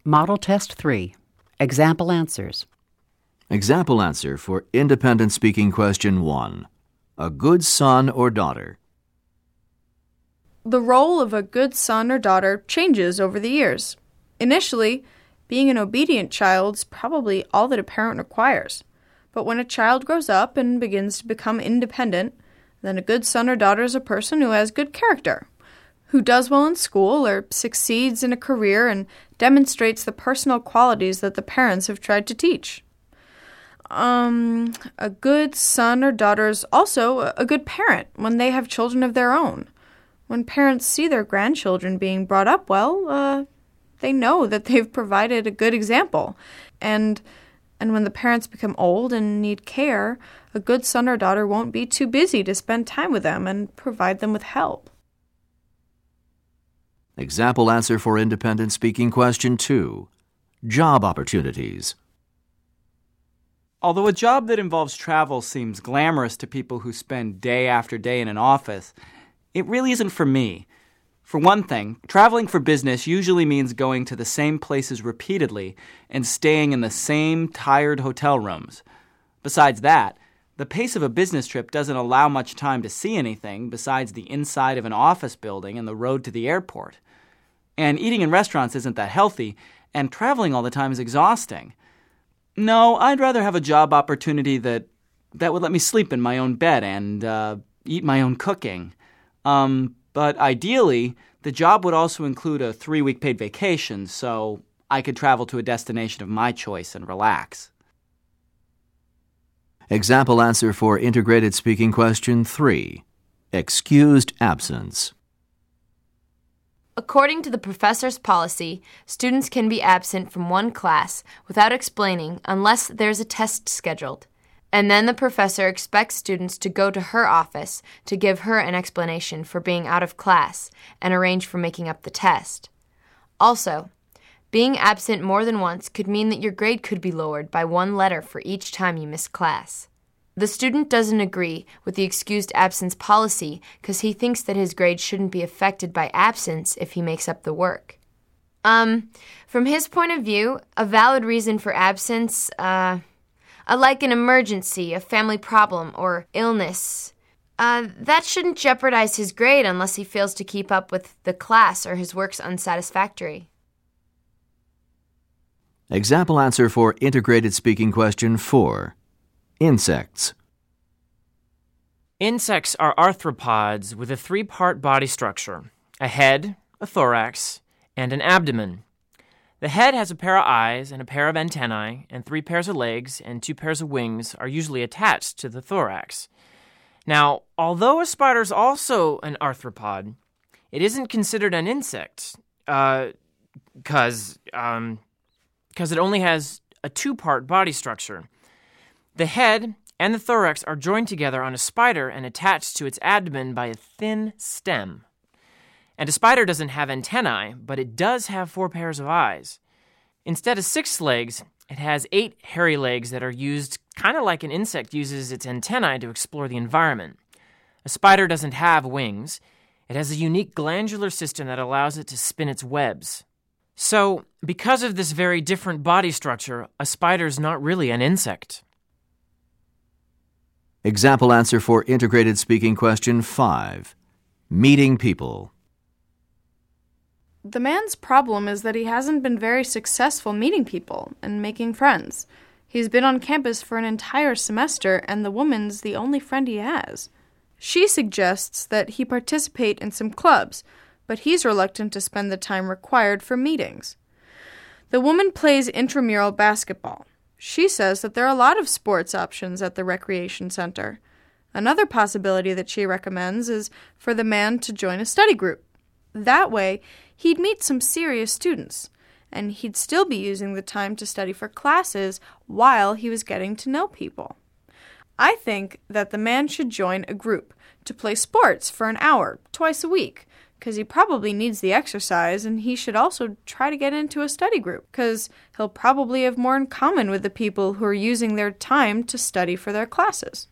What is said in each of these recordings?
Model Test 3. Example answers. Example answer for independent speaking question 1. A good son or daughter. The role of a good son or daughter changes over the years. Initially, being an obedient child is probably all that a parent requires. But when a child grows up and begins to become independent, then a good son or daughter is a person who has good character, who does well in school or succeeds in a career and demonstrates the personal qualities that the parents have tried to teach. A good son or daughter is also a good parent when they have children of their own. When parents see their grandchildren being brought up well, they know that they've provided a good example. And when the parents become old and need care, a good son or daughter won't be too busy to spend time with them and provide them with help. Example answer for independent speaking question 2. Job opportunities. Although a job that involves travel seems glamorous to people who spend day after day in an office, it really isn't for me. For one thing, traveling for business usually means going to the same places repeatedly and staying in the same tired hotel rooms. Besides that, the pace of a business trip doesn't allow much time to see anything besides the inside of an office building and the road to the airport. And eating in restaurants isn't that healthy, and traveling all the time is exhausting. No, I'd rather have a job opportunity that would let me sleep in my own bed and eat my own cooking. But ideally, the job would also include a 3-week paid vacation, so I could travel to a destination of my choice and relax. Example answer for integrated speaking question 3. Excused absence. According to the professor's policy, students can be absent from one class without explaining unless there's a test scheduled. And then the professor expects students to go to her office to give her an explanation for being out of class and arrange for making up the test. Also, being absent more than once could mean that your grade could be lowered by 1 letter for each time you miss class. The student doesn't agree with the excused absence policy because he thinks that his grade shouldn't be affected by absence if he makes up the work. From his point of view, a valid reason for absence, like an emergency, a family problem, or illness, that shouldn't jeopardize his grade unless he fails to keep up with the class or his work's unsatisfactory. Example answer for integrated speaking question 4. Insects. Insects are arthropods with a 3-part body structure: a head, a thorax, and an abdomen. The head has a pair of eyes and a pair of antennae, and 3 pairs of legs and 2 pairs of wings are usually attached to the thorax. Now, although a spider is also an arthropod, it isn't considered an insect, because it only has a 2-part body structure. The head and the thorax are joined together on a spider and attached to its abdomen by a thin stem. And a spider doesn't have antennae, but it does have 4 pairs of eyes. Instead of 6 legs, it has 8 hairy legs that are used kind of like an insect uses its antennae to explore the environment. A spider doesn't have wings. It has a unique glandular system that allows it to spin its webs. So, because of this very different body structure, a spider's not really an insect. Example answer for integrated speaking question 5. Meeting people. The man's problem is that he hasn't been very successful meeting people and making friends. He's been on campus for an entire semester, and the woman's the only friend he has. She suggests that he participate in some clubs, but he's reluctant to spend the time required for meetings. The woman plays intramural basketball. She says that there are a lot of sports options at the recreation center. Another possibility that she recommends is for the man to join a study group. That way, he'd meet some serious students, and he'd still be using the time to study for classes while he was getting to know people. I think that the man should join a group to play sports for an hour, twice a week, because he probably needs the exercise, and he should also try to get into a study group, because he'll probably have more in common with the people who are using their time to study for their classes.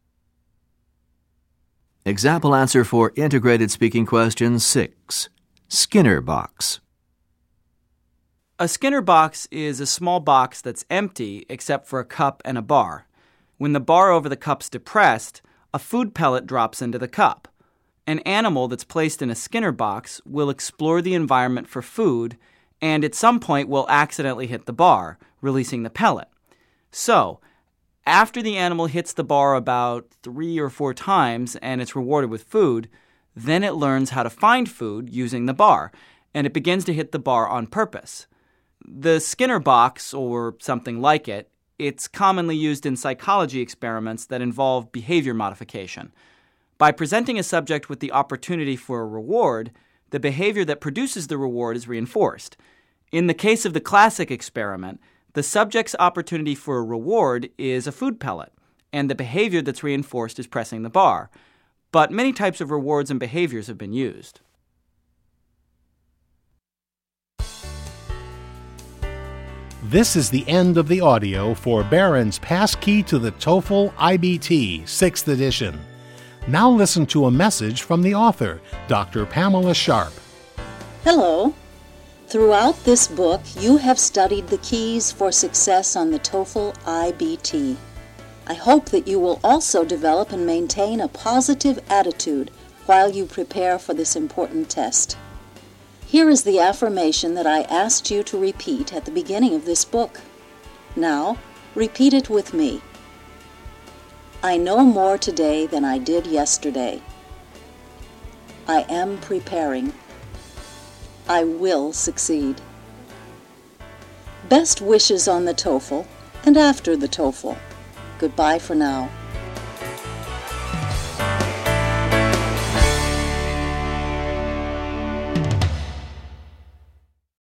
Example answer for integrated speaking question 6. Skinner box. A Skinner box is a small box that's empty except for a cup and a bar. When the bar over the cup's depressed, a food pellet drops into the cup. An animal that's placed in a Skinner box will explore the environment for food and at some point will accidentally hit the bar, releasing the pellet. So, after the animal hits the bar about 3 or 4 times and it's rewarded with food, then it learns how to find food using the bar, and it begins to hit the bar on purpose. The Skinner box, or something like it, it's commonly used in psychology experiments that involve behavior modification. By presenting a subject with the opportunity for a reward, the behavior that produces the reward is reinforced. In the case of the classic experiment, the subject's opportunity for a reward is a food pellet, and the behavior that's reinforced is pressing the bar. But many types of rewards and behaviors have been used. This is the end of the audio for Barron's Passkey to the TOEFL IBT 6th edition. Now listen to a message from the author, Dr. Pamela Sharp. Hello. Throughout this book, you have studied the keys for success on the TOEFL IBT. I hope that you will also develop and maintain a positive attitude while you prepare for this important test. Here is the affirmation that I asked you to repeat at the beginning of this book. Now, repeat it with me. I know more today than I did yesterday. I am preparing. I will succeed. Best wishes on the TOEFL and after the TOEFL. Goodbye for now.